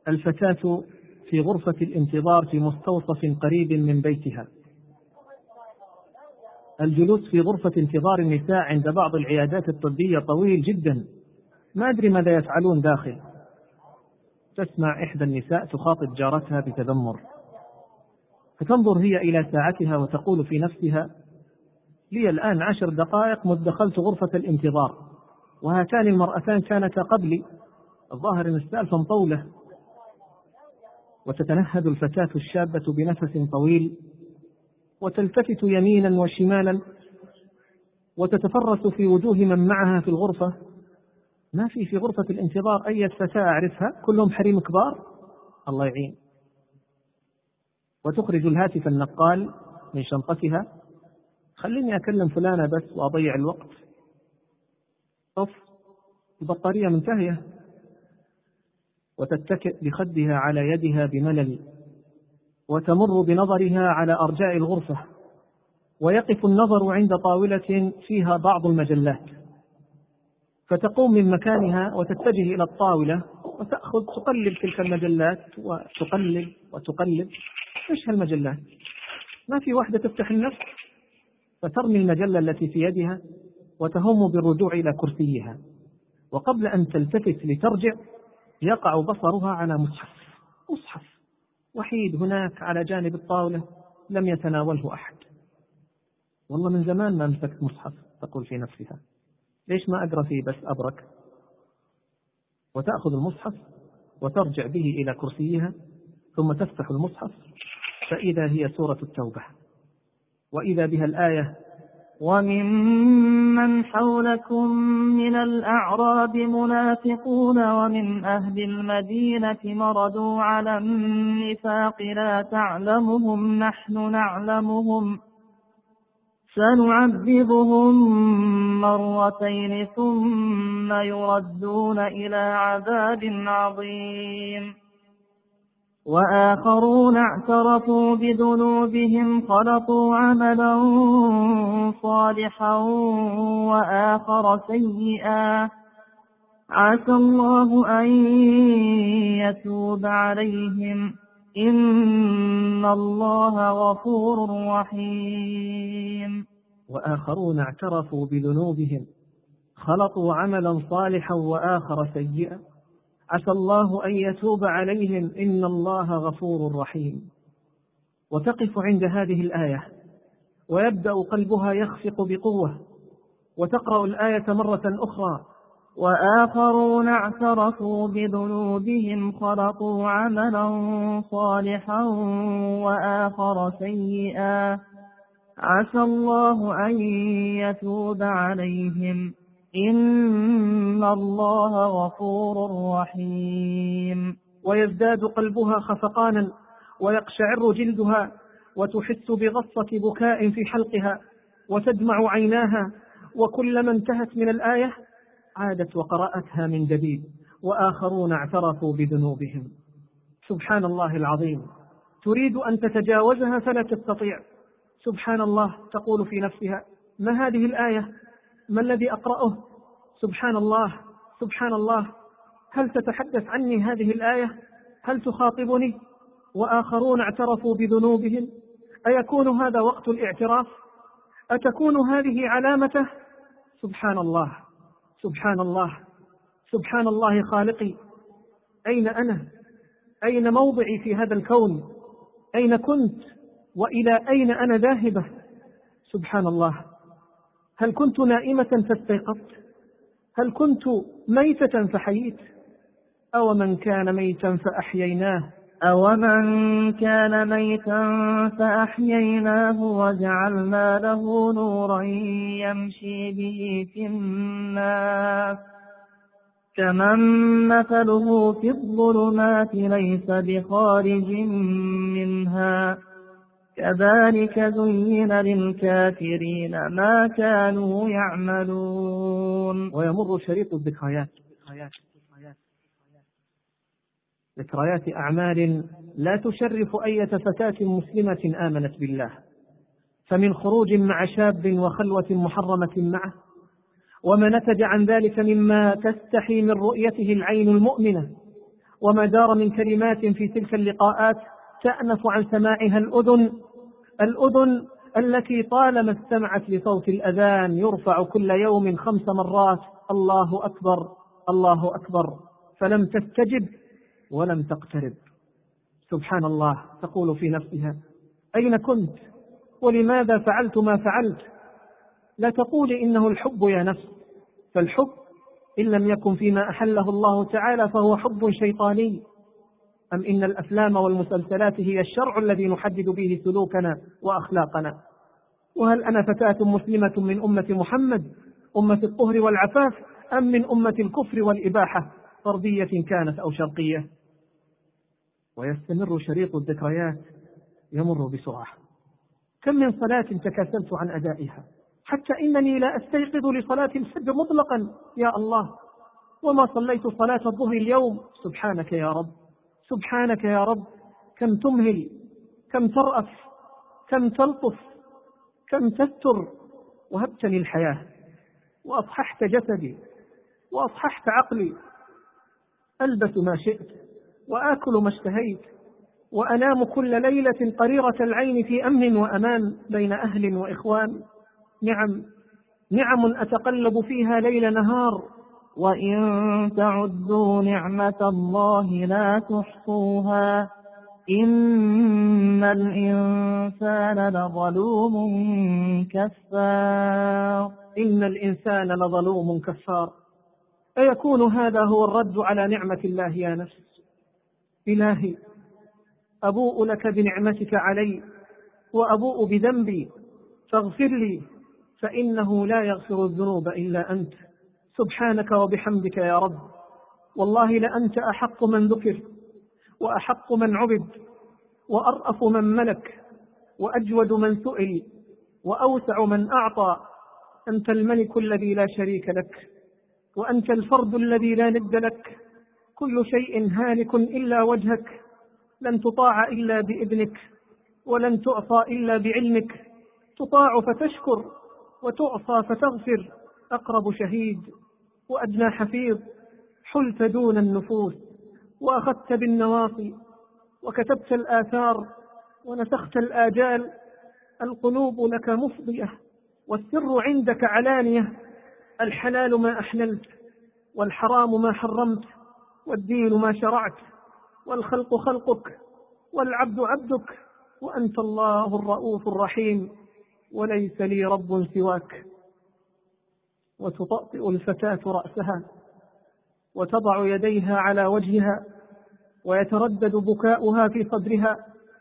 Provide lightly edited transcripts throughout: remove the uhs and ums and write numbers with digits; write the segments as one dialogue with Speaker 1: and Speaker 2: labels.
Speaker 1: الفتاة في غرفة الانتظار في مستوصف قريب من بيتها. الجلوس في غرفة انتظار النساء عند بعض العيادات الطبية طويل جدا، ما أدري ماذا يفعلون داخل. تسمع إحدى النساء تخاطب جارتها بتذمر، فتنظر هي إلى ساعتها وتقول في نفسها: لي الآن 10 دقائق مذ دخلت غرفة الانتظار، وهاتان المرأتان كانتا قبلي، الظاهر أن السالفة مطولة. وتتنهد الفتاة الشابة بنفس طويل، وتلتفت يمينا وشمالا، وتتفرس في وجوه من معها في الغرفة. ما في غرفة الانتظار أي فتاة أعرفها، كلهم حريم كبار، الله يعين. وتخرج الهاتف النقال من شنطتها: خليني أكلم فلانة بس وأضيع الوقت. البطارية منتهية. وتتكئ بخدها على يدها بملل، وتمر بنظرها على أرجاء الغرفة، ويقف النظر عند طاولة فيها بعض المجلات، فتقوم من مكانها وتتجه إلى الطاولة وتأخذ تقلب تلك المجلات وتقلب وتقلب. إيش هالمجلات؟ ما في واحدة تفتح النفس. فترمي المجلة التي في يدها وتهم بالرجوع إلى كرسيها، وقبل أن تلتفت لترجع يقع بصرها على مصحف وحيد هناك على جانب الطاولة لم يتناوله أحد. والله من زمان ما مسكت مصحف، تقول في نفسها، ليش ما أقرأ فيه بس أبرك. وتأخذ المصحف وترجع به إلى كرسيها، ثم تفتح المصحف فإذا هي سورة التوبة، وإذا بها الآية:
Speaker 2: وممن حولكم من الأعراب منافقون ومن أهل المدينة مردوا على النفاق لا تعلمهم نحن نعلمهم سنعذبهم مرتين ثم يردون إلى عذاب عظيم. وآخرون اعترفوا بذنوبهم خلطوا عملا صالحا وآخر سيئا عسى الله أن يتوب عليهم إن الله غفور رحيم.
Speaker 1: وآخرون اعترفوا بذنوبهم خلطوا عملا صالحا وآخر سيئا عسى الله أن يتوب عليهم إن الله غفور رحيم. وتقف عند هذه الآية ويبدأ قلبها يخفق بقوة، وتقرأ الآية مرة أخرى:
Speaker 2: وآخرون اعترفوا بذنوبهم خلطوا عملا صالحا وآخر سيئا عسى الله أن يتوب عليهم إن الله غفور رحيم.
Speaker 1: ويزداد قلبها خفقانا ويقشعر جلدها، وتحس بغصة بكاء في حلقها وتدمع عيناها، وكلما انتهت من الآية عادت وقرأتها من جديد: وآخرون اعترفوا بذنوبهم. سبحان الله العظيم، تريد أن تتجاوزها فلا تستطيع. سبحان الله، تقول في نفسها: ما هذه الآية؟ ما الذي أقرأه؟ سبحان الله سبحان الله، هل تتحدث عني هذه الآية؟ هل تخاطبني؟ وآخرون اعترفوا بذنوبهم، أيكون هذا وقت الاعتراف؟ أتكون هذه علامته؟ سبحان الله سبحان الله سبحان الله خالقي، أين أنا؟ أين موضعي في هذا الكون؟ أين كنت؟ وإلى أين أنا ذاهبة؟ سبحان الله، هل كنت نائمة فاستيقظت؟ هل كنت ميتة فحييت؟ أو من كان ميتا فأحييناه
Speaker 2: وجعلنا له نورا يمشي به في الناس كمن مثله في الظلمات ليس بخارج منها كذلك زين للكافرين ما كانوا يعملون.
Speaker 1: ويمر شريط الذكريات، ذكريات أعمال لا تشرف أية فتاة مسلمة آمنت بالله، فمن خروج مع شاب وخلوة محرمة معه، وما نتج عن ذلك مما تستحي من رؤيته العين المؤمنة، وما دار من كلمات في تلك اللقاءات تأنف عن سماعها الأذن التي طالما استمعت لصوت الأذان يرفع كل يوم 5 مرات الله أكبر الله أكبر، فلم تستجب ولم تقترب. سبحان الله، تقول في نفسها: أين كنت؟ ولماذا فعلت ما فعلت؟ لا تقول إنه الحب يا نفس، فالحب إن لم يكن فيما أحله الله تعالى فهو حب شيطاني. أم إن الأفلام والمسلسلات هي الشرع الذي نحدد به سلوكنا وأخلاقنا؟ وهل أنا فتاة مسلمة من أمة محمد، أمة الطهر والعفاف، أم من أمة الكفر والإباحة، غربية كانت أو شرقية؟ ويستمر شريط الذكريات يمر بسرعة. كم من صلاة تكاسلت عن أدائها، حتى إنني لا أستيقظ لصلاة الفجر مطلقا يا الله، وما صليت صلاة الظهر اليوم. سبحانك يا رب، سبحانك يا رب، كم تمهل، كم ترأف، كم تلطف، كم تستر، وهبتني الحياة، وأصححت جسدي، وأصححت عقلي، ألبس ما شئت، وآكل ما اشتهيت، وأنام كل ليلة قريرة العين في أمن وأمان بين أهل وإخوان. نعم أتقلب فيها ليل نهار،
Speaker 2: وإن تعدوا نعمة الله لا تحصوها إن الإنسان لظلوم كفار.
Speaker 1: إن الإنسان لظلوم كفار. أيكون هذا هو الرد على نعمة الله يا نفس؟ إلهي، أبوء لك بنعمتك علي وأبوء بذنبي، فاغفر لي فإنه لا يغفر الذنوب إلا أنت. سبحانك وبحمدك يا رب، والله لأنت أحق من ذكر، وأحق من عبد، وأرأف من ملك، وأجود من سئل، وأوسع من أعطى. أنت الملك الذي لا شريك لك، وأنت الفرد الذي لا ند لك. كل شيء هالك إلا وجهك، لن تطاع إلا بإذنك، ولن تعصى إلا بعلمك. تطاع فتشكر، وتعصى فتغفر. أقرب شهيد وأدنى حفيظ، حلت دون النفوس، وأخذت بالنواصي، وكتبت الآثار، ونسخت الآجال. القلوب لك مفضية، والسر عندك علانية. الحلال ما أحللت، والحرام ما حرمت، والدين ما شرعت، والخلق خلقك، والعبد عبدك، وأنت الله الرؤوف الرحيم، وليس لي رب سواك. وتطأطئ الفتاة رأسها، وتضع يديها على وجهها، ويتردد بكاؤها في صدرها،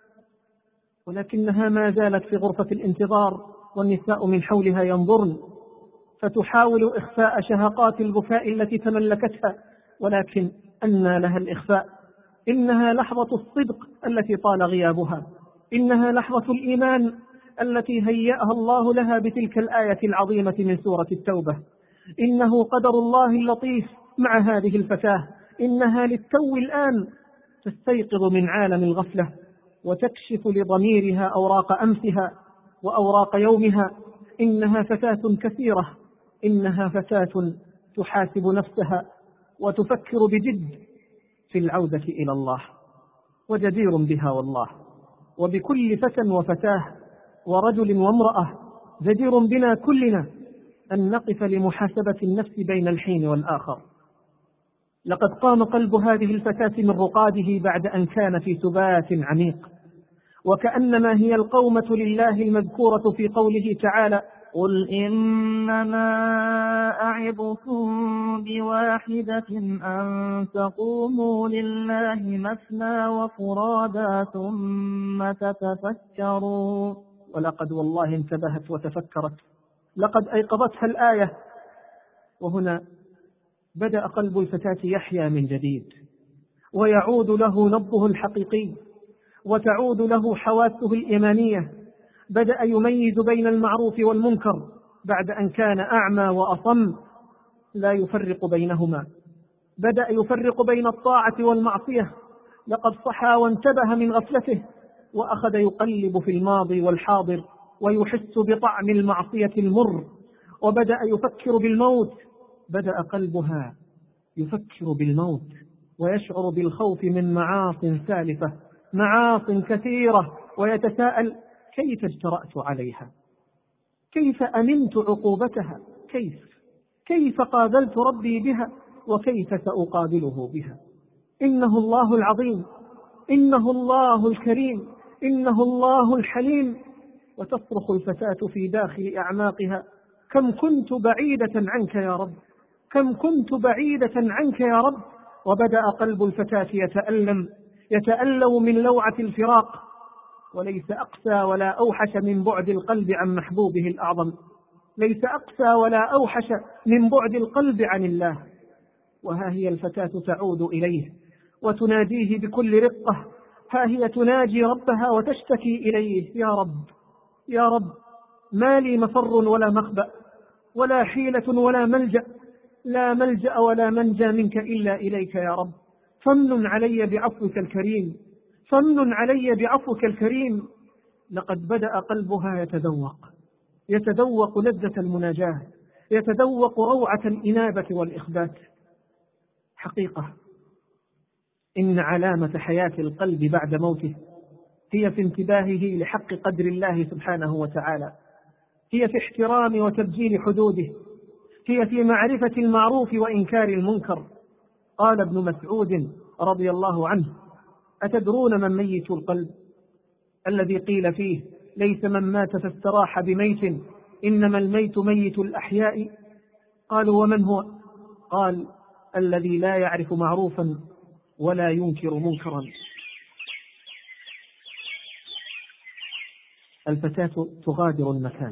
Speaker 1: ولكنها ما زالت في غرفة الانتظار، والنساء من حولها ينظرن، فتحاول إخفاء شهقات البكاء التي تملكتها، ولكن أنى لها الإخفاء. إنها لحظة الصدق التي طال غيابها، إنها لحظة الإيمان التي هيأها الله لها بتلك الآية العظيمة من سورة التوبة. إنه قدر الله اللطيف مع هذه الفتاة، إنها للتو الآن تستيقظ من عالم الغفلة، وتكشف لضميرها أوراق أمسها وأوراق يومها. إنها فتاة كثيرة، إنها فتاة تحاسب نفسها وتفكر بجد في العودة إلى الله، وجدير بها والله، وبكل فتى وفتاة ورجل وامرأة جدير بنا كلنا أن نقف لمحاسبة النفس بين الحين والآخر. لقد قام قلب هذه الفتاة من رقاده بعد أن كان في سبات عميق، وكأنما هي القومة لله المذكورة في قوله تعالى:
Speaker 2: قل إنما أعظكم بواحدة أن تقوموا لله مثنى وفرادا ثم تتفكروا.
Speaker 1: ولقد والله انتبهت وتفكرت، لقد أيقظتها الآية. وهنا بدأ قلب الفتاة يحيا من جديد، ويعود له نبضه الحقيقي، وتعود له حواسه الإيمانية. بدأ يميز بين المعروف والمنكر بعد أن كان أعمى وأصم لا يفرق بينهما. بدأ يفرق بين الطاعة والمعصية. لقد صحى وانتبه من غفلته، وأخذ يقلب في الماضي والحاضر، ويحس بطعم المعصية المر، وبدأ يفكر بالموت. بدأ قلبها يفكر بالموت، ويشعر بالخوف من معاص سالفة، معاص كثيرة، ويتساءل: كيف اجترأت عليها؟ كيف أمنت عقوبتها؟ كيف قابلت ربي بها؟ وكيف سأقابله بها؟ إنه الله العظيم، إنه الله الكريم، إنه الله الحليم. وتصرخ الفتاة في داخل أعماقها: كم كنت بعيدة عنك يا رب، كم كنت بعيدة عنك يا رب. وبدأ قلب الفتاة يتألم من لوعة الفراق. وليس أقسى ولا أوحش من بعد القلب عن محبوبه الأعظم، ليس أقسى ولا أوحش من بعد القلب عن الله. وها هي الفتاة تعود إليه وتناديه بكل رقة، ها هي تناجي ربها وتشتكي إليه: يا رب، يا رب، ما لي مفر ولا مخبأ ولا حيلة ولا ملجأ، لا ملجأ ولا منجى منك إلا إليك يا رب. فمن علي بعفوك الكريم، فمن علي بعفوك الكريم. لقد بدأ قلبها يتذوق لذة المناجاة، يتذوق روعة الإنابة والإخبات. حقيقة إن علامة حياة القلب بعد موته هي في انتباهه لحق قدر الله سبحانه وتعالى، هي في احترام وتبجيل حدوده، هي في معرفة المعروف وإنكار المنكر. قال ابن مسعود رضي الله عنه: أتدرون من ميت القلب؟ الذي قيل فيه: ليس من مات فاستراح بميت، إنما الميت ميت الأحياء. قالوا: ومن هو؟ قال: الذي لا يعرف معروفا ولا ينكر منكرا. الفتاة تغادر المكان.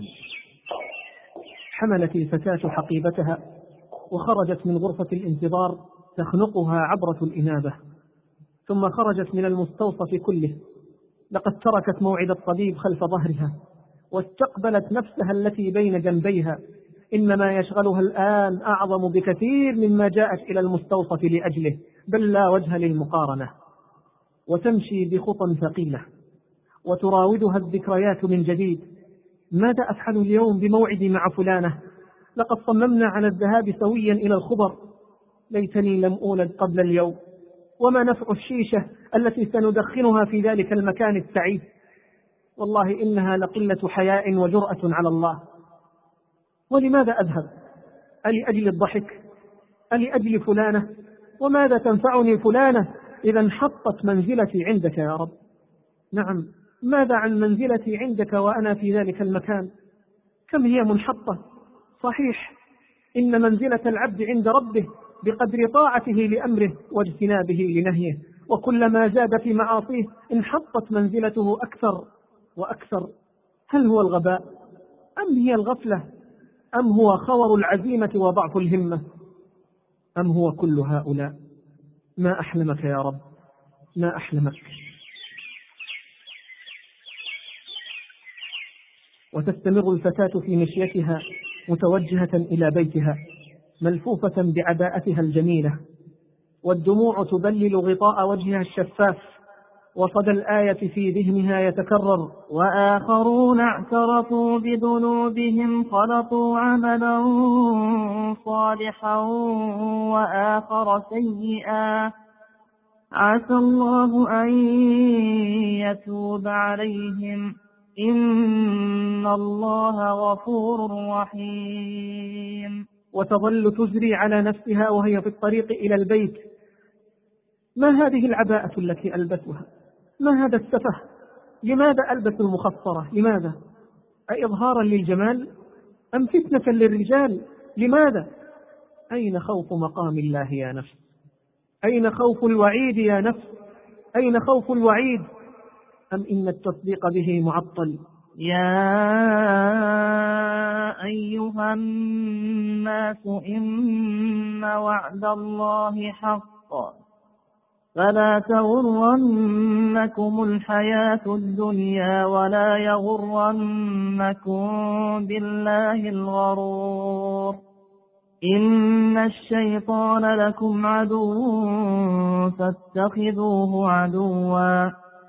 Speaker 1: حملت الفتاة حقيبتها وخرجت من غرفة الانتظار تخنقها عبرة الإنابة، ثم خرجت من المستوصف كله. لقد تركت موعد الطبيب خلف ظهرها واستقبلت نفسها التي بين جنبيها. إنما يشغلها الآن أعظم بكثير مما جاءت إلى المستوصف لأجله، بل لا وجه للمقارنة. وتمشي بخطى ثقيلة وتراودها الذكريات من جديد. ماذا أفعل اليوم بموعدي مع فلانة؟ لقد صممنا على الذهاب سويا إلى الخبر. ليتني لم أولد قبل اليوم. وما نفع الشيشة التي سندخنها في ذلك المكان السعيد؟ والله إنها لقلة حياء وجرأة على الله. ولماذا أذهب؟ ألأجل الضحك؟ ألأجل فلانة؟ وماذا تنفعني فلانة إذا انحطت منزلتي عندك يا رب؟ نعم، ماذا عن منزلتي عندك وأنا في ذلك المكان؟ كم هي منحطة. صحيح إن منزلة العبد عند ربه بقدر طاعته لأمره واجتنابه لنهيه، وكلما زاد في معاصيه انحطت منزلته أكثر وأكثر. هل هو الغباء أم هي الغفلة أم هو خور العزيمة وضعف الهمة أم هو كل هؤلاء؟ ما أحلمك يا رب، ما أحلمك. وتستمر الفتاة في مشيتها متوجهة إلى بيتها ملفوفة بعباءتها الجميلة، والدموع تبلل غطاء وجهها الشفاف، وصدى الآية في ذهنها يتكرر:
Speaker 2: وآخرون اعترفوا بذنوبهم خلطوا عملا صالحا وآخر سيئا عسى الله أن يتوب عليهم إن الله غفور رحيم.
Speaker 1: وتظل تجري على نفسها وهي في الطريق إلى البيت: ما هذه العباءة التي ألبسها؟ ما هذا السفه؟ لماذا ألبس المخصرة؟ لماذا؟ أإظهارا للجمال أم فتنة للرجال؟ لماذا؟ أين خوف مقام الله يا نفس؟ أين خوف الوعيد يا نفس؟ أين خوف الوعيد؟ أم إن التصديق به معطل؟
Speaker 2: يا أيها الناس إن وعد الله حق فلا تغرنكم الحياة الدنيا ولا يغرنكم بالله الغرور إن الشيطان لكم عدو فاتخذوه عدوا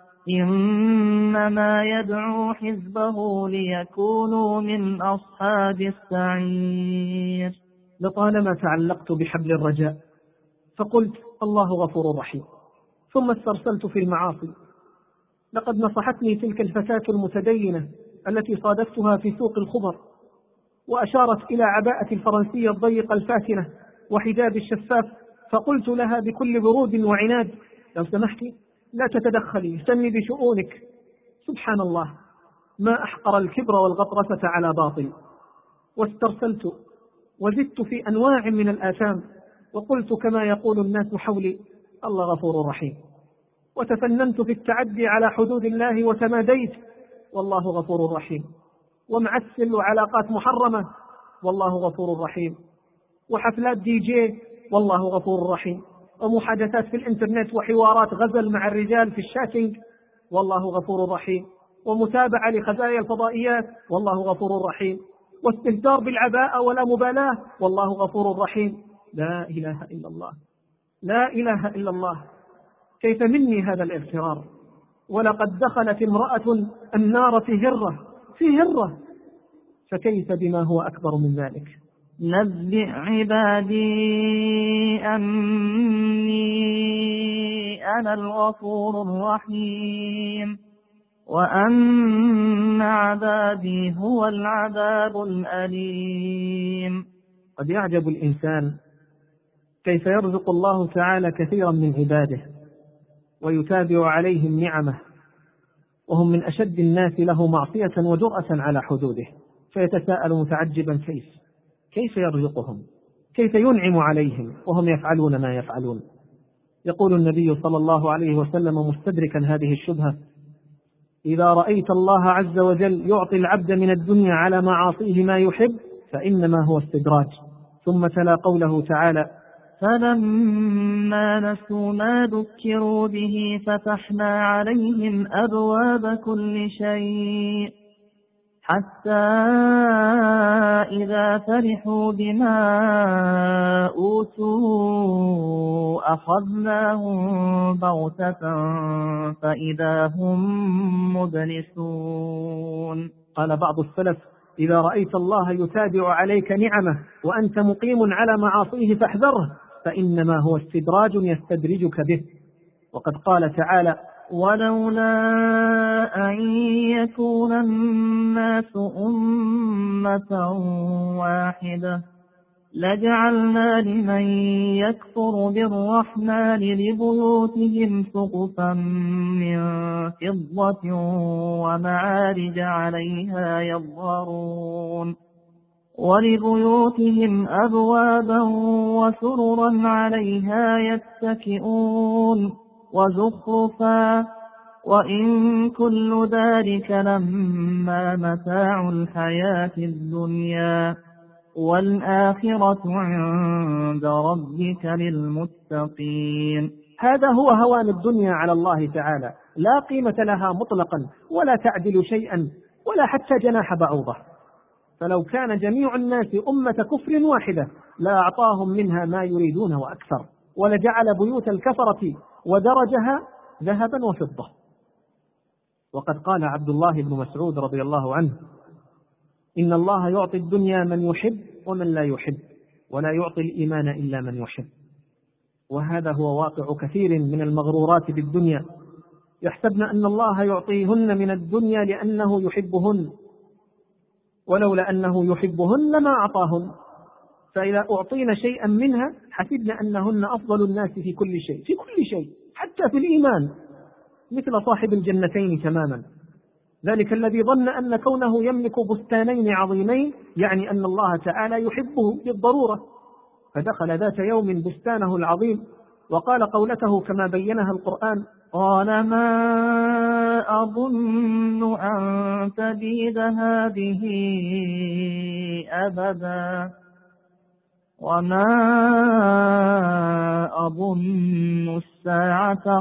Speaker 2: إنما يدعو حزبه ليكونوا من أصحاب السعير.
Speaker 1: لطالما تعلقت بحبل الرجاء فقلت: الله غفور رحيم. ثم استرسلت في المعاصي. لقد نصحتني تلك الفتاة المتدينة التي صادفتها في سوق الخضر، وأشارت إلى عباءة الفرنسية الضيقة الفاتنة وحجاب الشفاف، فقلت لها بكل برود وعناد: لو سمحت لا تتدخلي، اهتمي بشؤونك. سبحان الله، ما أحقر الكبر والغطرسة على باطل. واسترسلت وزدت في أنواع من الآثام، وقلت كما يقول الناس حولي: الله غفور رحيم. وتفننت في التعدي على حدود الله وتماديت: والله غفور رحيم. ومعسل وعلاقات محرمة: والله غفور رحيم. وحفلات دي جي: والله غفور رحيم. ومحادثات في الإنترنت وحوارات غزل مع الرجال في الشاتنج: والله غفور رحيم. ومتابعة لخزايا الفضائيات: والله غفور رحيم. واستهتار بالعباءة ولا مبالاة: والله غفور رحيم. لا إله إلا الله، لا إله إلا الله. كيف مني هذا الاغترار؟ ولقد دخلت امرأة النار في هرة، فكيف بما هو أكبر من ذلك؟
Speaker 2: نبئ عبادي أني أنا الغفور الرحيم وأن عذابي هو العذاب الأليم.
Speaker 1: قد يعجب الإنسان كيف يرزق الله تعالى كثيرا من عباده ويتابع عليهم نعمه وهم من أشد الناس له معصية وجرأة على حدوده، فيتساءل متعجبا: كيف يرزقهم؟ كيف ينعم عليهم وهم يفعلون ما يفعلون؟ يقول النبي صلى الله عليه وسلم مستدركا هذه الشبهة: إذا رأيت الله عز وجل يعطي العبد من الدنيا على معاصيه ما يحب فإنما هو استدراج. ثم تلا قوله تعالى:
Speaker 2: فلما نسوا ما ذكروا به فتحنا عليهم أبواب كل شيء حتى إذا فرحوا بما أوتوا أخذناهم بغتة فإذا هم مبلسون.
Speaker 1: قال بعض السلف: إذا رأيت الله يتابع عليك نعمه وأنت مقيم على معاصيه فاحذره، فإنما هو استدراج يستدرجك به. وقد قال تعالى:
Speaker 2: ولولا أن يكون الناس أمة واحدة لجعلنا لمن يكفر بالرحمن لبيوتهم سقفا من فضة ومعارج عليها يظهرون ولبيوتهم أبوابا وسررا عليها يتكئون وزخرفا وإن كل ذلك لما متاع الحياة الدنيا والآخرة عند ربك للمتقين.
Speaker 1: هذا هو هوان الدنيا على الله تعالى، لا قيمة لها مطلقا ولا تعدل شيئا ولا حتى جناح بعوضة. فلو كان جميع الناس أمة كفر واحدة لأعطاهم منها ما يريدون وأكثر، ولجعل بيوت الكفرة ودرجها ذهبا وفضة. وقد قال عبد الله بن مسعود رضي الله عنه: إن الله يعطي الدنيا من يحب ومن لا يحب، ولا يعطي الإيمان إلا من يحب. وهذا هو واقع كثير من المغرورات بالدنيا، يحسبن أن الله يعطيهن من الدنيا لأنه يحبهن، ولولا أنه يحبهن لما أعطاهن. فإذا أعطينا شيئا منها حسبنا أنهن أفضل الناس في كل شيء حتى في الإيمان، مثل صاحب الجنتين تماما. ذلك الذي ظن أن كونه يملك بستانين عظيمين يعني أن الله تعالى يحبه بالضرورة، فدخل ذات يوم بستانه العظيم وقال قولته كما بينها القرآن:
Speaker 2: قال ما أظن أن تبيد هذه أبدا وما أظن الساعة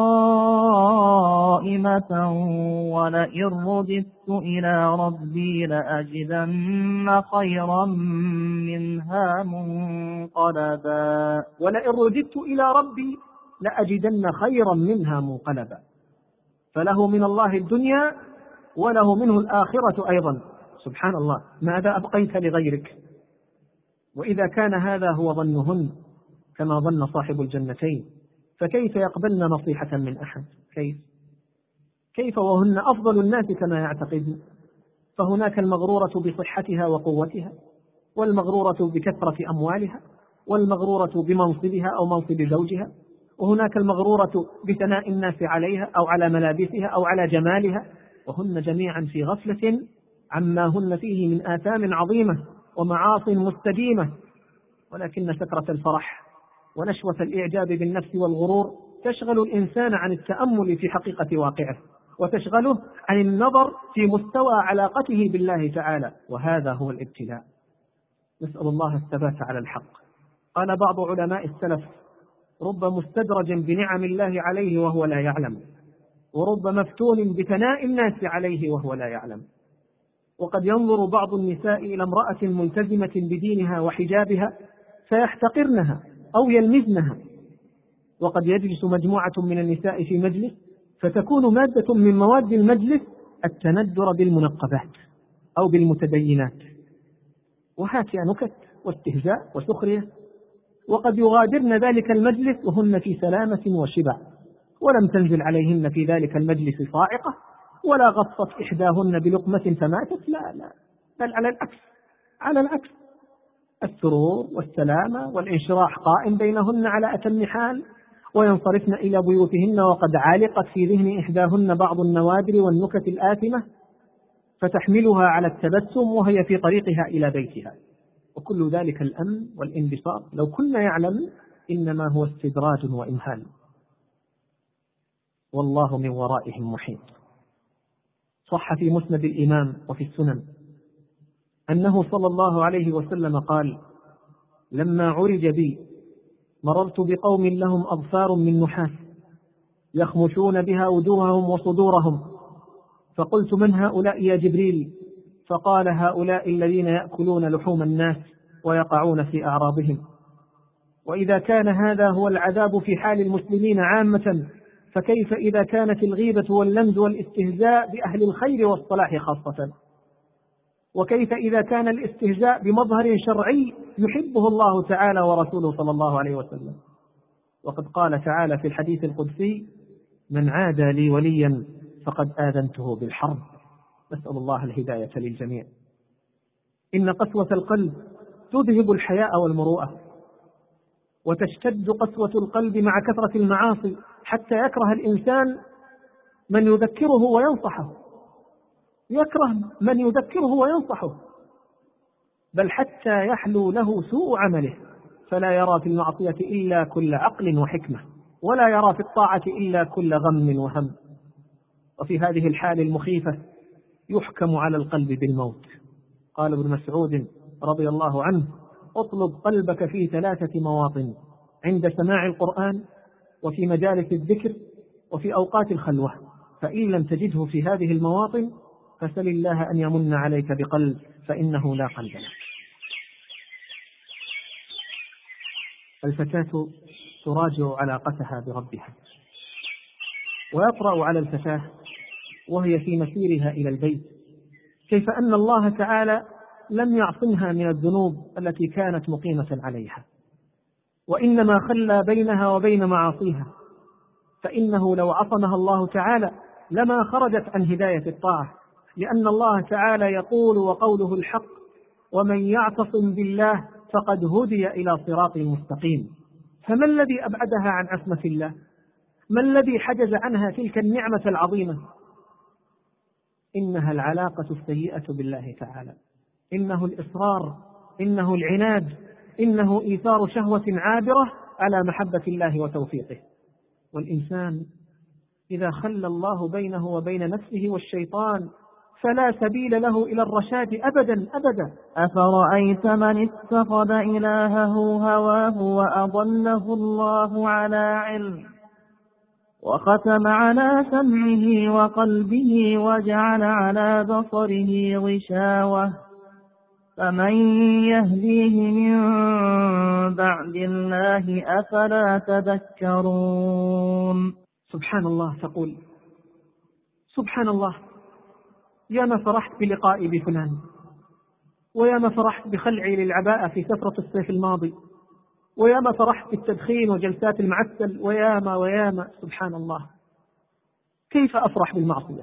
Speaker 2: قائمة ولئن رددت إلى ربي لأجدن خيرا منها منقلبا.
Speaker 1: ولئن رددت إلى ربي لأجدن خيرا منها منقلبا. فله من الله الدنيا وله منه الآخرة أيضا. سبحان الله، ماذا أبقيت لغيرك؟ وإذا كان هذا هو ظنهن كما ظن صاحب الجنتين، فكيف يقبلن نصيحة من أحد؟ كيف وهن أفضل الناس كما يعتقدن؟ فهناك المغرورة بصحتها وقوتها، والمغرورة بكثرة أموالها، والمغرورة بمنصبها أو منصب زوجها، وهناك المغرورة بثناء الناس عليها أو على ملابسها أو على جمالها، وهن جميعا في غفلة عما هن فيه من آثام عظيمة ومعاص مستديمة. ولكن سكرة الفرح ونشوة الإعجاب بالنفس والغرور تشغل الإنسان عن التأمل في حقيقة واقعه، وتشغله عن النظر في مستوى علاقته بالله تعالى، وهذا هو الابتلاء. نسأل الله الثبات على الحق. قال بعض علماء السلف: رب مستدرج بنعم الله عليه وهو لا يعلم، ورب مفتون بثناء الناس عليه وهو لا يعلم. وقد ينظر بعض النساء إلى امرأة ملتزمة بدينها وحجابها فيحتقرنها أو يلمزنها، وقد يجلس مجموعة من النساء في مجلس فتكون مادة من مواد المجلس التندر بالمنقبات أو بالمتدينات، وهاتي نكت واستهزاء وسخرية، وقد يغادرن ذلك المجلس وهن في سلامة وشبع، ولم تنزل عليهن في ذلك المجلس صاعقة، ولا غطت إحداهن بلقمة فماتت، لا، بل على العكس السرور والسلامة والانشراح قائم بينهن على أتم حال، وينصرفن إلى بيوتهن وقد علقت في ذهن إحداهن بعض النوادر والنكت الآثمة فتحملها على التبسم وهي في طريقها إلى بيتها. وكل ذلك الأمن والانبساط لو كنا يعلم إنما هو استدراج وإمهال، والله من ورائهم محيط. صح في مسند الإمام وفي السنن أنه صلى الله عليه وسلم قال: لما عرج بي مررت بقوم لهم أظفار من نحاس يخمشون بها وجوههم وصدورهم، فقلت: من هؤلاء يا جبريل؟ فقال: هؤلاء الذين يأكلون لحوم الناس ويقعون في أعراضهم. وإذا كان هذا هو العذاب في حال المسلمين عامة، فكيف إذا كانت الغيبة واللمز والاستهزاء بأهل الخير والصلاح خاصة؟ وكيف إذا كان الاستهزاء بمظهر شرعي يحبه الله تعالى ورسوله صلى الله عليه وسلم؟ وقد قال تعالى في الحديث القدسي: من عادى لي وليا فقد آذنته بالحرب. نسأل الله الهداية للجميع. إن قسوة القلب تذهب الحياء والمروءة، وتشتد قسوة القلب مع كثرة المعاصي حتى يكره الإنسان من يذكره وينصحه، بل حتى يحلو له سوء عمله، فلا يرى في المعصية إلا كل عقل وحكمة، ولا يرى في الطاعة إلا كل غم وهم. وفي هذه الحال المخيفة يحكم على القلب بالموت. قال ابن مسعود رضي الله عنه: اطلب قلبك في 3 مواطن: عند سماع القرآن، وفي مجالس الذكر، وفي أوقات الخلوة، فإن لم تجده في هذه المواطن فسل الله أن يمن عليك بقلب، فإنه لا قلب له. الفتاة تراجع علاقتها بربها، ويطرأ على الفتاة وهي في مسيرها إلى البيت كيف أن الله تعالى لم يعصمها من الذنوب التي كانت مقيمة عليها، وإنما خلى بينها وبين معاصيها، فإنه لو عصمها الله تعالى لما خرجت عن هداية الطاعة، لأن الله تعالى يقول وقوله الحق: ومن يعتصم بالله فقد هدي إلى صراط مستقيم. فما الذي أبعدها عن عصمة الله؟ ما الذي حجز عنها تلك النعمة العظيمة؟ إنها العلاقة السيئة بالله تعالى، إنه الإصرار، إنه العناد، إنه إيثار شهوة عابرة على محبة الله وتوفيقه. والإنسان إذا خلى الله بينه وبين نفسه والشيطان فلا سبيل له إلى الرشاد أبدا.
Speaker 2: أفرأيت من اتخذ إلهه هواه وأضله الله على علم وختم على سمعه وقلبه وجعل على بصره غشاوة فمن يهديه من بعد الله أفلا تذكرون.
Speaker 1: سبحان الله. تقول: سبحان الله، يا ما فرحت بلقائي بفلان، ويا ما فرحت بخلعي للعباءة في سفرة الصيف الماضي، وياما فرحت بالتدخين وجلسات المعسل، وياما سبحان الله. كيف أفرح بالمعصية؟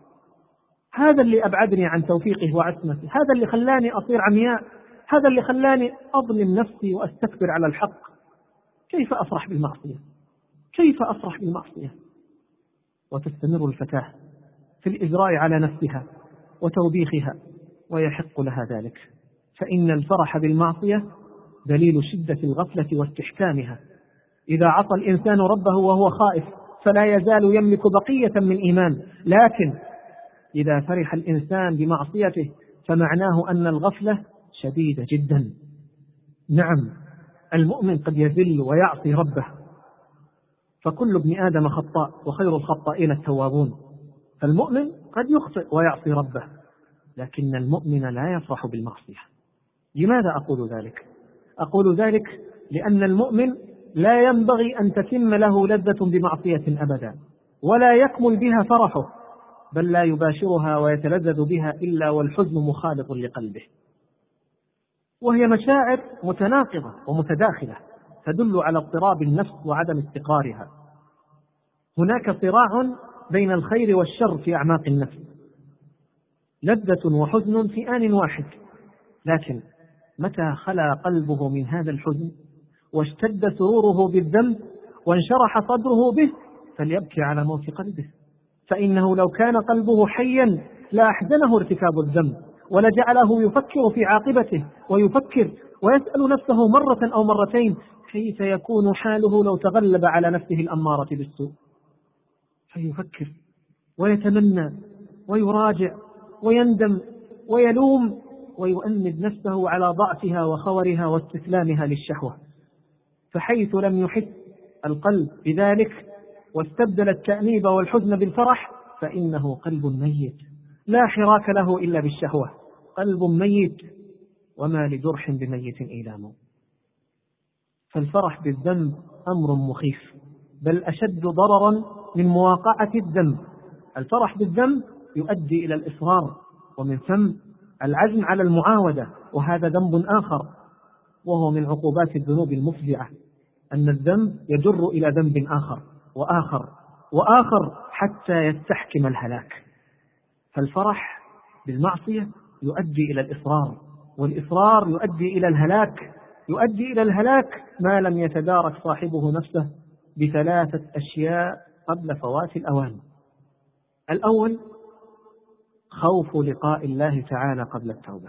Speaker 1: هذا اللي أبعدني عن توفيقه وعصمته، هذا اللي خلاني أصير عمياء، هذا اللي خلاني أظلم نفسي وأستكبر على الحق. كيف أفرح بالمعصية؟ كيف أفرح بالمعصية؟ وتستمر الفتاة في الإجراء على نفسها وتوبيخها، ويحق لها ذلك، فإن الفرح بالمعصية دليل شدة الغفلة واستحكامها. إذا عصى الإنسان ربه وهو خائف فلا يزال يملك بقية من إيمان، لكن إذا فرح الإنسان بمعصيته فمعناه أن الغفلة شديدة جدا. نعم، المؤمن قد يذل ويعصي ربه، فكل ابن آدم خطاء وخير الخطائين التوابون. فالمؤمن قد يخطئ ويعصي ربه، لكن المؤمن لا يفرح بالمعصية. لماذا أقول ذلك؟ أقول ذلك لأن المؤمن لا ينبغي أن تتم له لذة بمعصية أبدا، ولا يكمل بها فرحه، بل لا يباشرها ويتلذذ بها إلا والحزن مخالط لقلبه، وهي مشاعر متناقضة ومتداخلة تدل على اضطراب النفس وعدم استقرارها. هناك صراع بين الخير والشر في أعماق النفس، لذة وحزن في آن واحد، لكن متى خلا قلبه من هذا الحزن واشتد سروره بالذنب وانشرح صدره به فليبكي على موت قلبه، فإنه لو كان قلبه حيا لأحزنه ارتكاب الذنب ولجعله يفكر في عاقبته، ويفكر ويسأل نفسه مرة أو مرتين كيف يكون حاله لو تغلب على نفسه الأمارة بالسوء، فيفكر ويتمنى ويراجع ويندم ويلوم ويؤنب نفسه على ضعفها وخورها واستسلامها للشهوة. فحيث لم يحس القلب بذلك واستبدل التأنيب والحزن بالفرح فإنه قلب ميت لا حراك له إلا بالشهوة، قلب ميت وما لجرح بميت إيلام. فالفرح بالذنب أمر مخيف، بل أشد ضررا من مواقعة الذنب. الفرح بالذنب يؤدي إلى الإصرار، ومن ثم العزم على المعاودة، وهذا ذنب آخر، وهو من عقوبات الذنوب المفزعة، أن الذنب يجر إلى ذنب آخر وآخر وآخر حتى يستحكم الهلاك. فالفرح بالمعصية يؤدي إلى الإصرار، والإصرار يؤدي إلى الهلاك، يؤدي إلى الهلاك ما لم يتدارك صاحبه نفسه بثلاثة أشياء قبل فوات الأوان. الأول خوف لقاء الله تعالى قبل التوبة،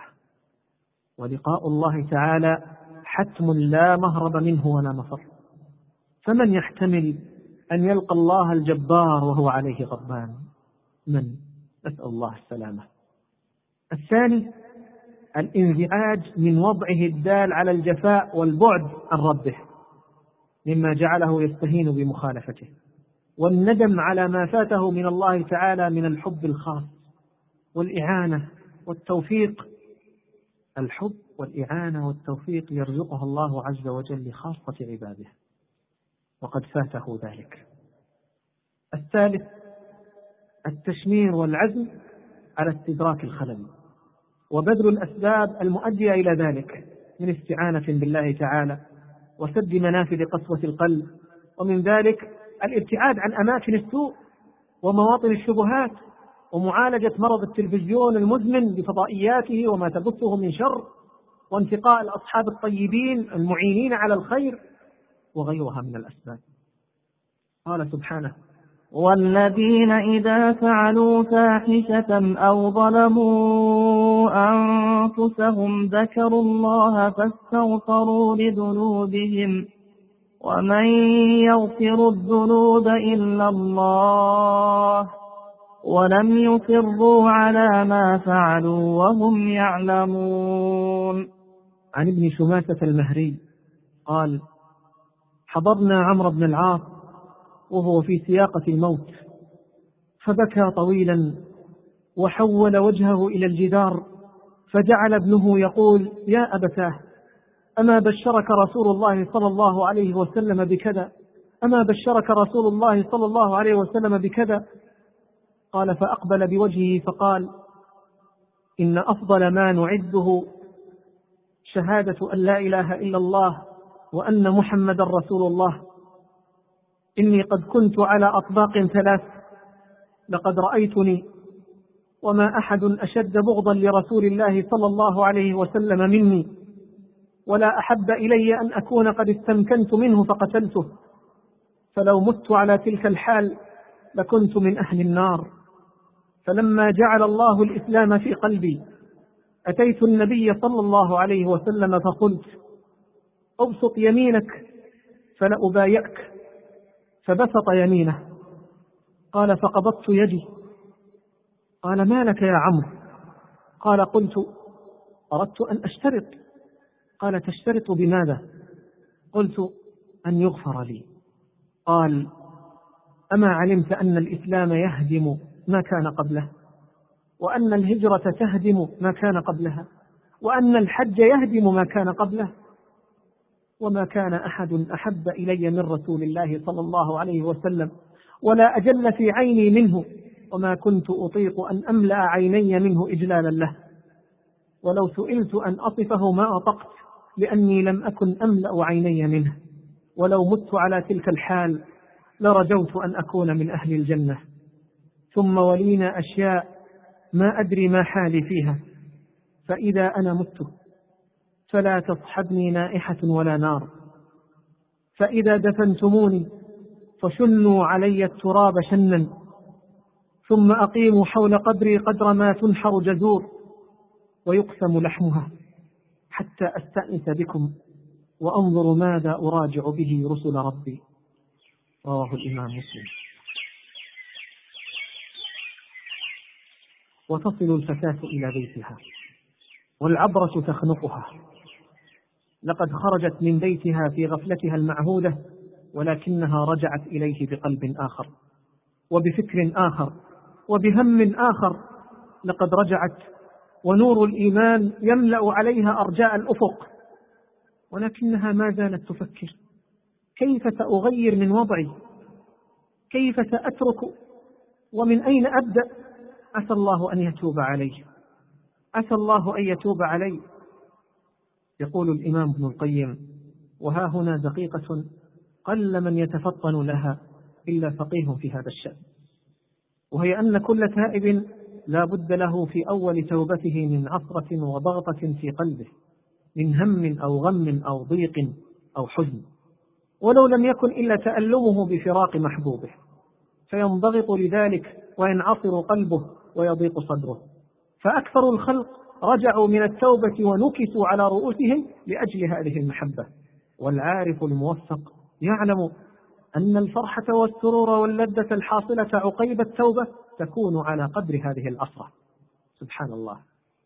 Speaker 1: ولقاء الله تعالى حتم لا مهرب منه ولا مفر، فمن يحتمل أن يلقى الله الجبار وهو عليه غضبان؟ من؟ نسأل الله السلامة. الثاني الانزعاج من وضعه الدال على الجفاء والبعد عن ربه مما جعله يستهين بمخالفته، والندم على ما فاته من الله تعالى من الحب الخاص والإعانة والتوفيق. الحب والإعانة والتوفيق يرزقها الله عز وجل لخاصة عباده، وقد فاته ذلك. الثالث التشمير والعزم على استدراك الخلل وبذل الأسباب المؤدية إلى ذلك من استعانة بالله تعالى وسد منافذ قسوة القلب، ومن ذلك الابتعاد عن أماكن السوء ومواطن الشبهات، ومعالجة مرض التلفزيون المزمن بفضائياته وما تبثه من شر، وانتقاء الأصحاب الطيبين المعينين على الخير، وغيرها من الأسباب. قال سبحانه:
Speaker 2: والذين إذا فعلوا فاحشة أو ظلموا أنفسهم ذكروا الله فاستغفروا لذنوبهم ومن يغفر الذنوب إلا الله ولم يصروا على ما فعلوا وهم يعلمون.
Speaker 1: عن ابن شماسة المهري قال: حضرنا عمرو بن العاص وهو في سياقة الموت، فبكى طويلا وحول وجهه إلى الجدار، فجعل ابنه يقول: يا أبتاه، أما بشرك رسول الله صلى الله عليه وسلم بكذا؟ أما بشرك رسول الله صلى الله عليه وسلم بكذا؟ قال: فأقبل بوجهه فقال: إن أفضل ما نعده شهادة أن لا إله إلا الله وأن محمد رسول الله. إني قد كنت على أطباق 3، لقد رأيتني وما أحد أشد بغضا لرسول الله صلى الله عليه وسلم مني، ولا أحب إلي أن أكون قد استمكنت منه فقتلته، فلو مت على تلك الحال لكنت من أهل النار. فلما جعل الله الإسلام في قلبي أتيت النبي صلى الله عليه وسلم فقلت: أبسط يمينك فلأبايعك. فبسط يمينه، قال: فقبضت يدي. قال: ما لك يا عمرو؟ قال: قلت: أردت أن أشترط. قال: تشترط بماذا؟ قلت: أن يغفر لي. قال: أما علمت أن الإسلام يهدم ما كان قبله، وأن الهجرة تهدم ما كان قبلها، وأن الحج يهدم ما كان قبله؟ وما كان أحد أحب إلي من رسول الله صلى الله عليه وسلم، ولا أجل في عيني منه، وما كنت أطيق أن أملأ عيني منه إجلالا له، ولو سئلت أن أصفه ما أطقت، لأني لم أكن أملأ عيني منه، ولو مت على تلك الحال لرجوت أن أكون من أهل الجنة. ثم ولينا أشياء ما أدري ما حالي فيها، فإذا أنا مت فلا تصحبني نائحة ولا نار، فإذا دفنتموني فشنوا علي التراب شنا، ثم أقيموا حول قبري قدر ما تنحر جزور ويقسم لحمها، حتى أستأنس بكم وأنظر ماذا أراجع به رسل ربي. رواه الإمام مسلم. وتصل الفتاة إلى بيتها والعبرة تخنقها، لقد خرجت من بيتها في غفلتها المعهودة، ولكنها رجعت إليه بقلب آخر وبفكر آخر وبهم آخر. لقد رجعت ونور الإيمان يملأ عليها أرجاء الأفق، ولكنها ما زالت تفكر: كيف سأغير من وضعي؟ كيف سأترك؟ ومن أين أبدأ؟ عسى الله أن يتوب علي، عسى الله أن يتوب علي. يقول الإمام ابن القيم: وها هنا دقيقة قل من يتفطن لها إلا فقيه في هذا الشأن، وهي أن كل تائب لا بد له في أول توبته من عثرة وضغطة في قلبه، من هم أو غم أو ضيق أو حزن، ولو لم يكن إلا تألمه بفراق محبوبه، فينضغط لذلك وينعصر قلبه ويضيق صدره. فأكثر الخلق رجعوا من التوبة ونكسوا على رؤوسهم لأجل هذه المحبة. والعارف الموفق يعلم أن الفرحة والسرور واللذة الحاصلة عقيب التوبة تكون على قدر هذه العصرة. سبحان الله،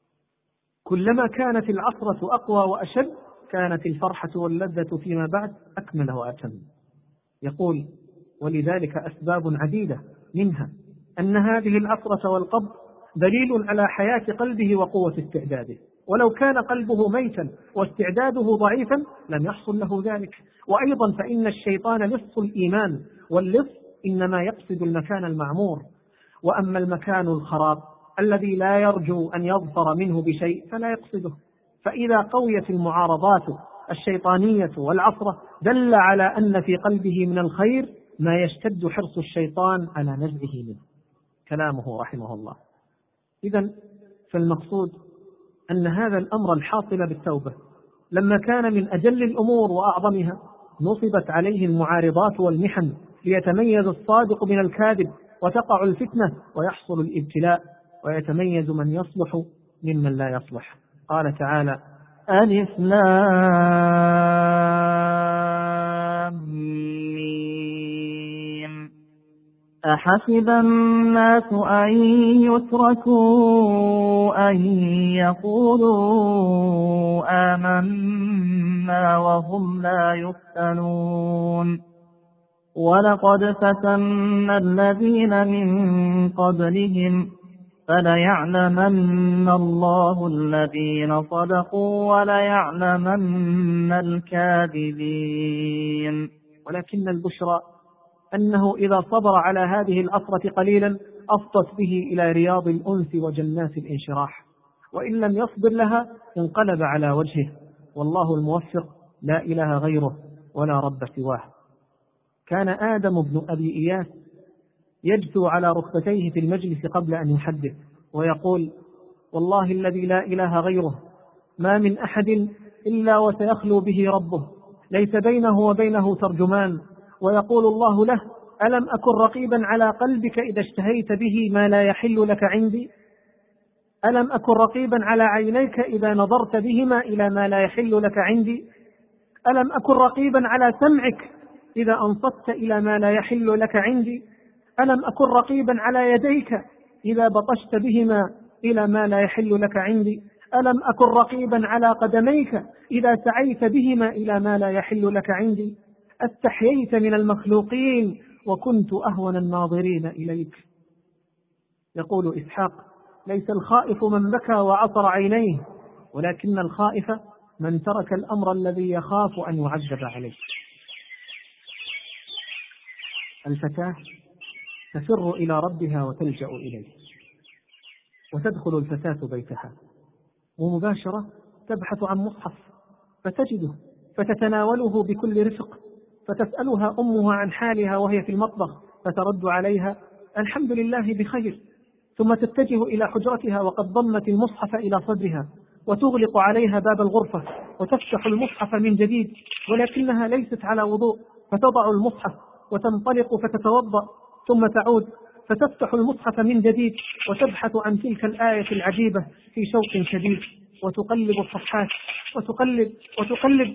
Speaker 1: كلما كانت العصرة أقوى وأشد كانت الفرحة واللذة فيما بعد أكمل وأتم. يقول: ولذلك أسباب عديدة، منها أن هذه العصرة والقبض دليل على حياة قلبه وقوة استعداده، ولو كان قلبه ميتا واستعداده ضعيفا لم يحصل له ذلك. وأيضا فإن الشيطان لص الإيمان، واللص إنما يقصد المكان المعمور، وأما المكان الخراب الذي لا يرجو أن يظفر منه بشيء فلا يقصده. فإذا قويت المعارضات الشيطانية والعصرة دل على أن في قلبه من الخير ما يشتد حرص الشيطان على نزعه منه. كلامه رحمه الله. إذن فالمقصود أن هذا الأمر الحاصل بالتوبة لما كان من أجل الأمور وأعظمها نصبت عليه المعارضات والمحن ليتميز الصادق من الكاذب، وتقع الفتنة ويحصل الابتلاء، ويتميز من يصلح ممن لا يصلح. قال تعالى:
Speaker 2: ألف لام ميم. أحسب الناس أن يتركوا أن يقولوا آمنا وهم لا يفتنون. ولقد فتنا الذين من قبلهم فليعلمن الله الذين صدقوا وليعلمن الكاذبين.
Speaker 1: ولكن البشرى أنه إذا صبر على هذه العصرة قليلا أفضت به إلى رياض الأنس وجنات الانشراح، وإن لم يصبر لها انقلب على وجهه. والله الموفق لا إله غيره ولا رب سواه. كان آدم بن أبي إياس يجثو على ركبتيه في المجلس قبل أن يحدث ويقول: والله الذي لا إله غيره ما من أحد إلا وسيخلو به ربه، ليس بينه وبينه ترجمان. ويقول الله له: ألم أكن رقيبا على قلبك إذا اشتهيت به ما لا يحل لك عندي؟ ألم أكن رقيبا على عينيك إذا نظرت بهما إلى ما لا يحل لك عندي؟ ألم أكن رقيبا على سمعك إذا أنصت إلى ما لا يحل لك عندي؟ ألم أكن رقيبا على يديك إذا بطشت بهما إلى ما لا يحل لك عندي؟ ألم أكن رقيبا على قدميك إذا سعيت بهما إلى ما لا يحل لك عندي؟ استحييت من المخلوقين وكنت أهون الناظرين إليك. يقول إسحاق: ليس الخائف من بكى وعصر عينيه، ولكن الخائف من ترك الأمر الذي يخاف أن يعذب عليه. الفتاة تفر إلى ربها وتلجأ إليه، وتدخل الفتاة بيتها ومباشرة تبحث عن مصحف فتجده، فتتناوله بكل رفق، فتسألها أمها عن حالها وهي في المطبخ، فترد عليها: الحمد لله بخير. ثم تتجه إلى حجرتها وقد ضمت المصحف إلى صدرها، وتغلق عليها باب الغرفة وتفتح المصحف من جديد، ولكنها ليست على وضوء، فتضع المصحف وتنطلق فتتوضأ، ثم تعود فتفتح المصحف من جديد وتبحث عن تلك الآية العجيبة في شوق شديد، وتقلب الصفحات وتقلب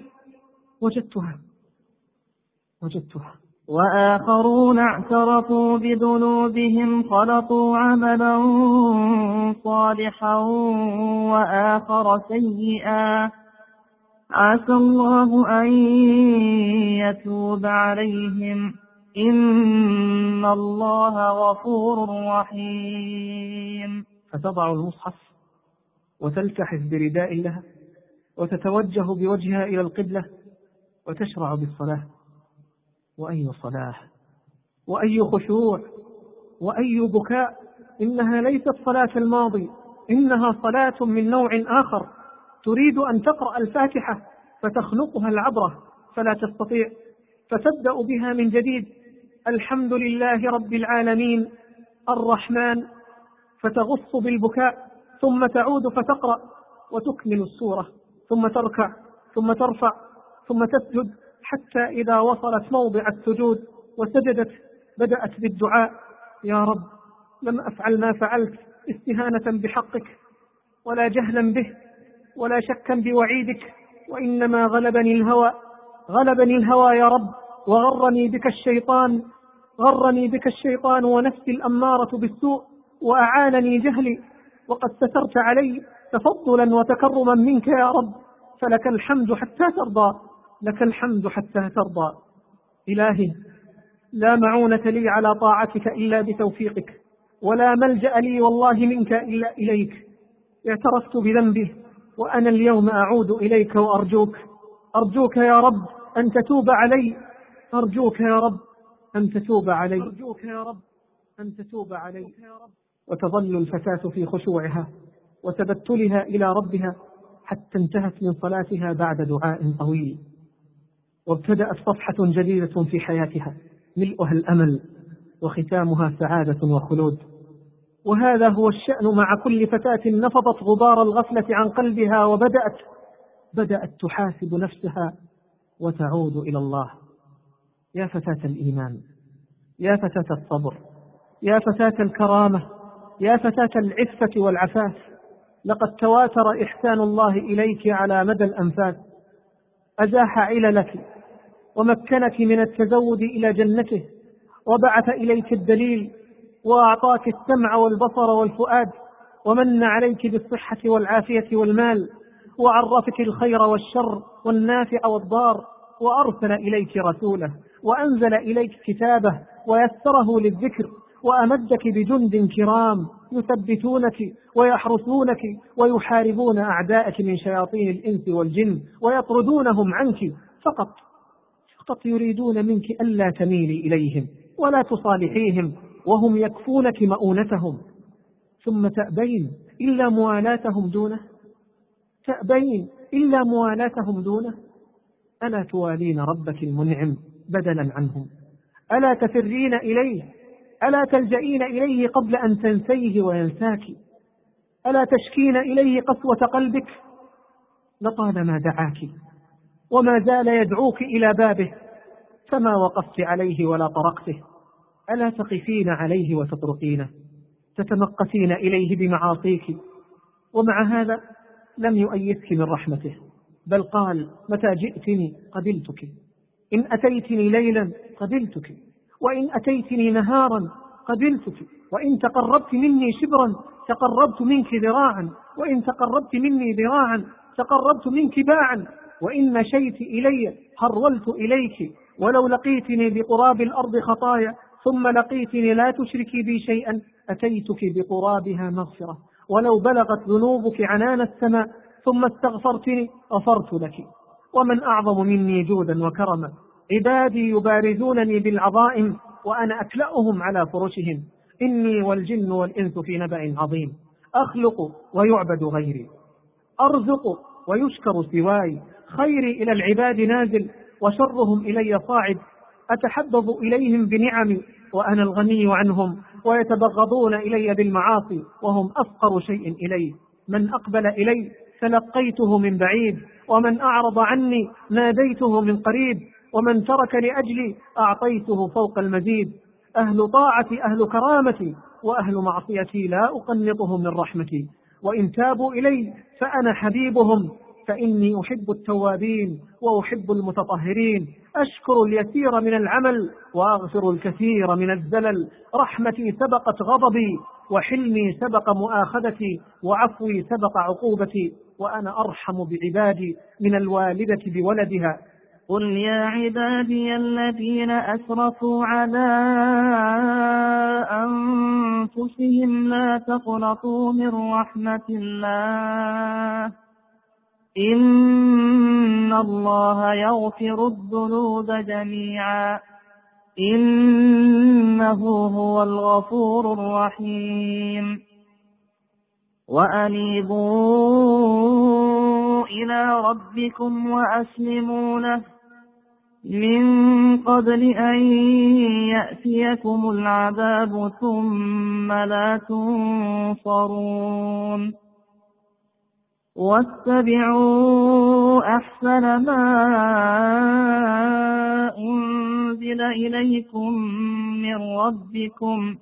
Speaker 1: وجدتها.
Speaker 2: وآخرون اعترفوا بذنوبهم خلطوا عملا صالحا وآخر سيئا عسى الله أن يتوب عليهم إن الله غفور رحيم.
Speaker 1: فتضع المصحف وتلتحف برداء لها وتتوجه بوجهها إلى القبلة وتشرع بالصلاة. وأي صلاة وأي خشوع وأي بكاء! إنها ليست صلاة الماضي، إنها صلاة من نوع آخر. تريد أن تقرأ الفاتحة فتخنقها العبرة فلا تستطيع، فتبدأ بها من جديد: الحمد لله رب العالمين الرحمن، فتغص بالبكاء، ثم تعود فتقرأ وتكمل السورة، ثم تركع، ثم ترفع، ثم تسجد، حتى إذا وصلت موضع السجود وسجدت بدأت بالدعاء: يا رب لم أفعل ما فعلت استهانة بحقك ولا جهلا به ولا شكا بوعيدك، وإنما غلبني الهوى يا رب، وغرني بك الشيطان ونفسي الأمارة بالسوء، وأعانني جهلي، وقد سترت علي تفضلا وتكرما منك يا رب، فلك الحمد حتى ترضى، لك الحمد حتى ترضى. إلهي لا معونة لي على طاعتك إلا بتوفيقك، ولا ملجأ لي والله منك إلا إليك. اعترفت بذنبي وأنا اليوم أعود إليك وأرجوك يا رب أن تتوب علي، أرجوك يا رب أن تتوب علي. وتظل الفتاة في خشوعها وتبتلها إلى ربها حتى انتهت من صلاتها بعد دعاء طويل، وابتدأت صفحة جديدة في حياتها ملؤها الأمل وختامها سعادة وخلود. وهذا هو الشأن مع كل فتاة نفضت غبار الغفلة عن قلبها وبدأت تحاسب نفسها وتعود إلى الله. يا فتاة الإيمان، يا فتاة الصبر، يا فتاة الكرامة، يا فتاة العفة والعفاف، لقد تواتر إحسان الله إليك على مدى الأنفاس، أزاح عللك ومكنك من التزود إلى جنته، وبعث إليك الدليل، وأعطاك السمع والبصر والفؤاد، ومن عليك بالصحة والعافية والمال، وعرفك الخير والشر والنافع والضار، وأرسل إليك رسوله، وأنزل إليك كتابه ويسره للذكر، وأمدك بجند كرام يثبتونك ويحرسونك ويحاربون أعداءك من شياطين الإنس والجن ويطردونهم عنك، فقط يريدون منك ألا تميلي إليهم ولا تصالحيهم، وهم يكفونك مؤونتهم، ثم تأبين إلا موالاتهم دونه. ألا توالين ربك المنعم بدلا عنهم؟ ألا تفرين إليه؟ ألا تلجئين إليه قبل أن تنسيه وينساك؟ ألا تشكين إليه قسوة قلبك؟ لطالما دعاك وما زال يدعوك إلى بابه، فما وقفت عليه ولا طرقته. ألا تقفين عليه وتطرقينه، تتمقتين إليه بمعاصيك؟ ومع هذا لم يؤيسك من رحمته، بل قال: متى جئتني قبلتك، إن أتيتني ليلا قبلتك، وإن أتيتني نهارا قبلتك، وإن تقربت مني شبرا تقربت منك ذراعا، وإن تقربت مني ذراعا تقربت منك باعا، وإن مشيت إلي هرولت إليك، ولو لقيتني بقراب الأرض خطايا ثم لقيتني لا تشركي بي شيئا أتيتك بقرابها مغفرة، ولو بلغت ذنوبك عنان السماء ثم استغفرتني غفرت لك. ومن أعظم مني جودا وكرما؟ عبادي يبارزونني بالعظائم وأنا أكلأهم على فرشهم. إني والجن والإنس في نبأ عظيم، أخلق ويعبد غيري، أرزق ويشكر سواي، خيري إلى العباد نازل وشرهم إلي صاعد، أتحبب إليهم بنعمي وأنا الغني عنهم، ويتبغضون إلي بالمعاصي وهم أفقر شيء إلي. من أقبل إلي تلقيته من بعيد، ومن أعرض عني ناديته من قريب، ومن ترك لأجلي أعطيته فوق المزيد. أهل طاعتي أهل كرامتي، وأهل معصيتي لا أقنطهم من رحمتي. وإن تابوا إلي فأنا حبيبهم، فإني أحب التوابين وأحب المتطهرين. أشكر اليسير من العمل وأغفر الكثير من الزلل. رحمتي سبقت غضبي، وحلمي سبق مؤاخذتي، وعفوي سبق عقوبتي، وأنا أرحم بعبادي من الوالدة بولدها.
Speaker 2: قل يا عبادي الذين أسرفوا على أنفسهم لا تقنطوا من رحمة الله، إن الله يغفر الذنوب جميعا، إنه هو الغفور الرحيم. وأنيبوا إلى ربكم وأسلموا له من قبل أن يأتيكم العذاب ثم لا تنصرون. واتبعوا أحسن ما أنزل إليكم من ربكم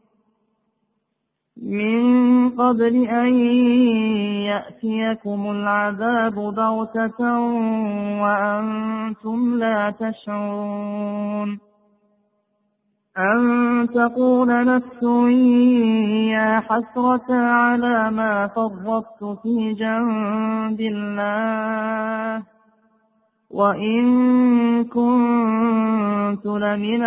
Speaker 2: من قبل أن يأتيكم العذاب بغتة وأنتم لا تشعرون، أن تقول نفس يا حسرة على ما فرطت في جنب الله وإن كنت لمن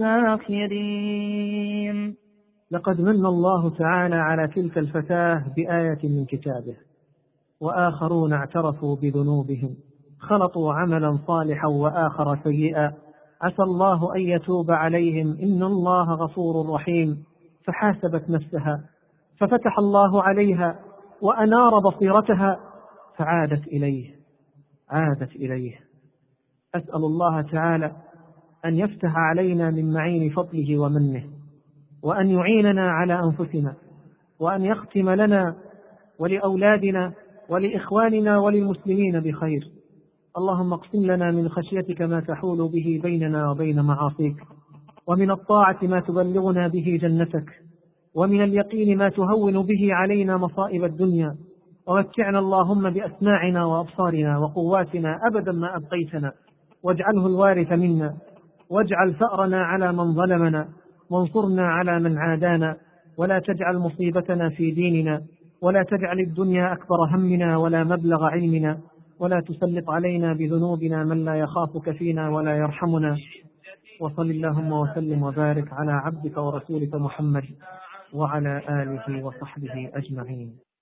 Speaker 2: الساخرين.
Speaker 1: لقد من الله تعالى على تلك الفتاة بآية من كتابه. وآخرون اعترفوا بذنوبهم خلطوا عملا صالحا وآخر سيئا، عسى الله أن يتوب عليهم إن الله غفور رحيم. فحاسبت نفسها ففتح الله عليها وأنار بصيرتها فعادت إليه، عادت إليه. أسأل الله تعالى أن يفتح علينا من معين فضله ومنه، وأن يعيننا على أنفسنا، وأن يختم لنا ولأولادنا ولإخواننا وللمسلمين بخير. اللهم اقسم لنا من خشيتك ما تحول به بيننا وبين معاصيك، ومن الطاعة ما تبلغنا به جنتك، ومن اليقين ما تهون به علينا مصائب الدنيا. ومتعنا اللهم بأسماعنا وأبصارنا وقواتنا أبدا ما أبقيتنا، واجعله الوارث منا، واجعل ثأرنا على من ظلمنا، وانصرنا على من عادانا، ولا تجعل مصيبتنا في ديننا، ولا تجعل الدنيا أكبر همنا ولا مبلغ علمنا، ولا تسلط علينا بذنوبنا من لا يخافك فينا ولا يرحمنا. وصل اللهم وسلم وبارك على عبدك ورسولك محمد وعلى آله وصحبه أجمعين.